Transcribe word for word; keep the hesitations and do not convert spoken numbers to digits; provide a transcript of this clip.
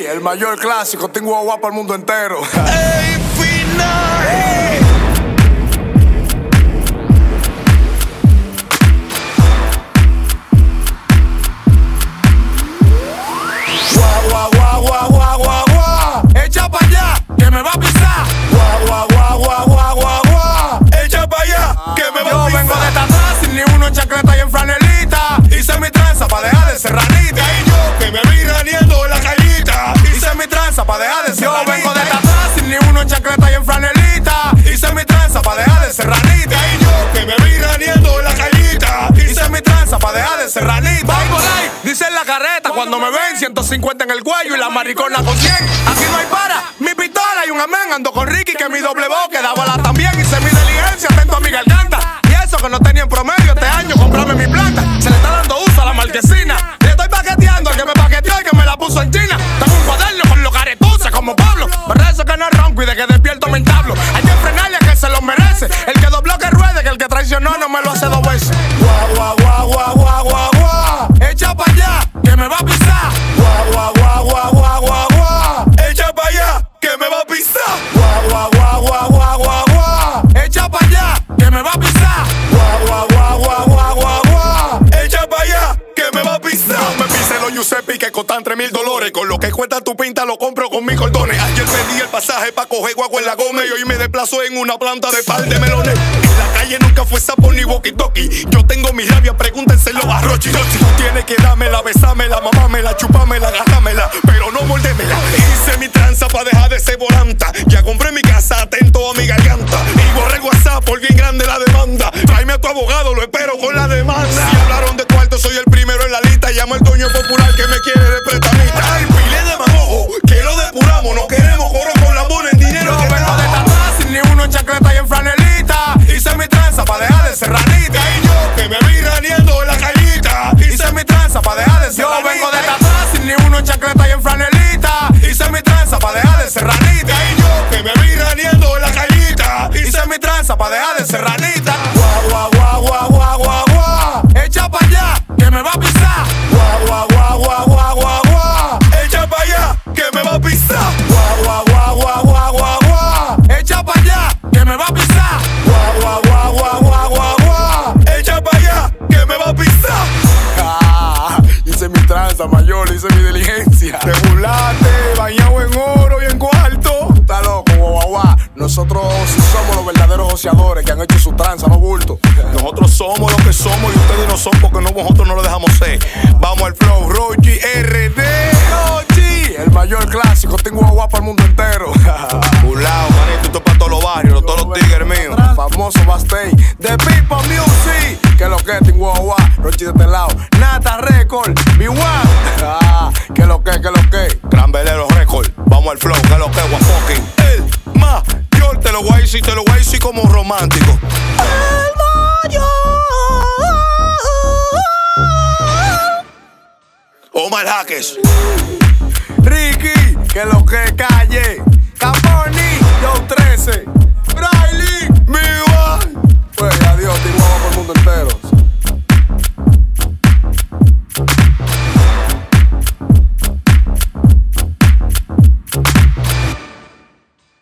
el mayor clásico, tengo agua para el mundo entero. ¡Ey, final! ¡Ey! Guau, guau, guau, guau, guau, guau, guau. Echa pa' allá, que me va a pisar. Guau, guau, guau, guau, guau, guau, guau. Echa pa' allá, que me va Yo a pisar. vengo de atrás sin ni uno en chancleta y en franelita. Hice mi tranza pa' dejar de ser ranita. Y yo, que me vi raneando en la callita. Hice mi tranza pa' dejar de ser Yo vengo de atrás sin ni uno en chancleta y en franelita. Hice mi tranza pa' dejar de ser ranita. Y yo, que me vi raneando en la callita. Hice mi tranza pa' dejar de ser ranita. Voy por ahí, dice en la carreta cuando me ven ciento cincuenta en el cuello y la maricona con cien. Aquí no hay para, mi pistola y un amén. Ando con Ricky que mi doble voz queda bala también. Hice mi diligencia atento a mi garganta. Y eso que no tenía en promedio este año, comprame mi planta. Se le está dando uso a la marquesina. Le estoy paqueteando al que me paqueteó y que me la puso en China. Tengo un cuaderno con los caretuces como Pablo. Me rezo que no ronco y de que despierto me entablo. Hay que frenarle a que se lo merece. El que dobló que ruede, que el que traicionó no me lo hace dos veces. Guau, guau, guau, guau, guau, guau, guau. Echa pa' allá, que me va a pisar. Guau, guau, guau, guau, guau, guau, guau. Echa pa' allá, que me va a pisar. Guau, guau, guau, guau, guau, guau, guau. Echa pa' allá, que me va a pisar. Guau, guau, guau, guau, guau, guau, guau. Echa pa' allá, que me va a pisar. No me pise los Giuseppe que costan tres mil dólares. Con lo que cuesta tu pinta lo compro con mis cordones. Ayer pedí el pasaje pa' coger guagua en la goma y hoy me desplazo en una planta de par de melones. En la calle nunca fue sapo ni walkie-talkie. Yo tengo mis labios, pregúntenselo a Rochi. Si tú tienes que dármela, besármela, mamámela, chupámela, agárramela, pero no mordémela. Hice mi tranza pa' dejar de ser volanta. Ya compré mi casa, atento a mi garganta. Y borré el WhatsApp por bien grande la demanda. Tráeme a tu abogado, lo espero con la demanda. Si hablaron de cuarto, soy el primero en la lista. Llamo al dueño popular que me quiere de prestamista. Ay, pile de mamojo, que lo depuramos. No queremos cobrar con la mona en dinero. Yo que vengo de da. atrás sin ni uno en chancleta y en franelita. Hice mi tranza pa' dejar de ser ranita. Y yo, que me vi raneando en la callita. Hice mi tranza pa' dejar de ser Yo vengo de atrás sin ni uno en chancleta y en franelita. Hice mi tranza pa' dejar de ser ranita. Y yo, que me vi raneando en la callita. Hice mi tranza pa' dejar de ser ranita. Guau, guau, guau, guau, guau, guau, guau. Echa pa' allá, que me va a pisar. Guau, guau, guau, guau, guau, guau, guau. Echa pa' allá, que me va a pisar. Guau, guau, guau, guau, guau, guau, guau. Echa pa' allá, que me va a pisar. Guau, guau, guau, guau, guau, guau, guau. Echa pa' allá, que me va a pisar. Ah, hice mi tranza mayor, hice mi diligencia. Te burlaste, bañado en oro y en cuarto. Está loco, guau, guau, guau. Nosotros sí somos los verdaderos joseadores que han hecho su tranza, no bulto. Nosotros somos lo que somos y ustedes no son porque nosotros no lo dejamos ser. Vamos al flow, Rochi R D. Rochi, el mayor clásico, tengo agua para el mundo entero. Burlao, manito, esto es para todos los barrios, todos los tigres míos. Famoso Bastey, The People Music. Que lo que tengo agua, Rochi de este lado. Nata Record, B uno. Ah, que lo que, que lo que. Cranberero Record, vamos al flow, que lo que, guapoking. El mayor, te lo voy a decir, te lo voy a decir como romántico. El mayor. Omar Jaques. Ricky, que lo que calle. Caponi, Yo trece.